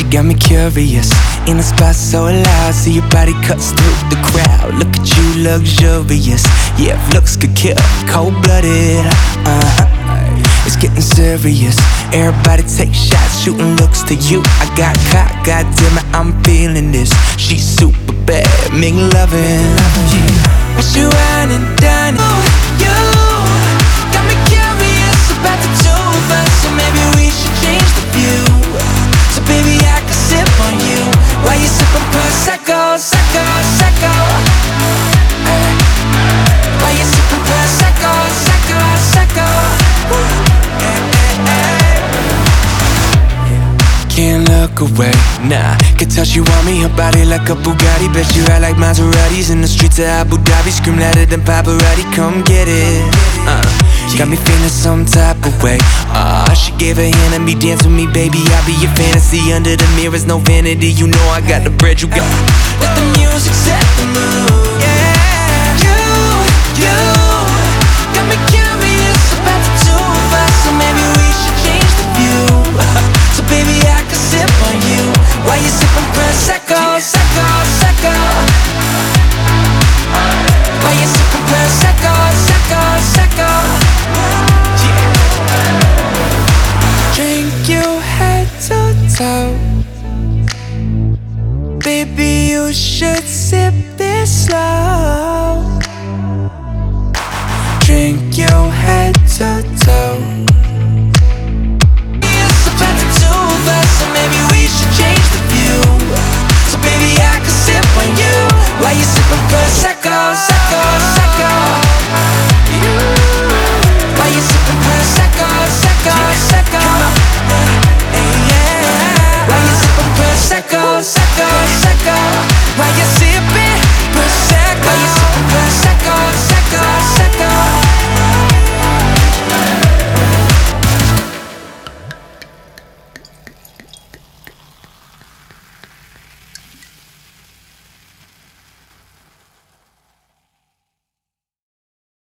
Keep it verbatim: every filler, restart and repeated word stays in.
got me curious. In a spot so loud, see your body cuts through the crowd. Look at you, luxurious. Yeah, if looks could kill, cold-blooded. Uh-huh, it's getting serious. Everybody take shots, shooting looks to you. I got caught, goddamn it, I'm feeling this. She's super bad, make loving. When she riding down, you got me curious about the two of us. So maybe we should change the view. So baby, I can sip on you while you sippin' Prosecco, Secco, Secco. Ay. While you sippin' Prosecco, Secco, Secco. Ay, ay, ay. Can't look away, nah. Can tell she want me, her body like a Bugatti. Bet you ride like Maseratis in the streets of Abu Dhabi. Scream louder than Pavarotti, come get it. uh. Got me feeling some type of way. Ah, uh, she gave a hand and me, dance with me, baby. I'll be your fantasy. Under the mirrors, no vanity. You know I got the bread, you got. Let the music set the mood. Yeah, you, you got me.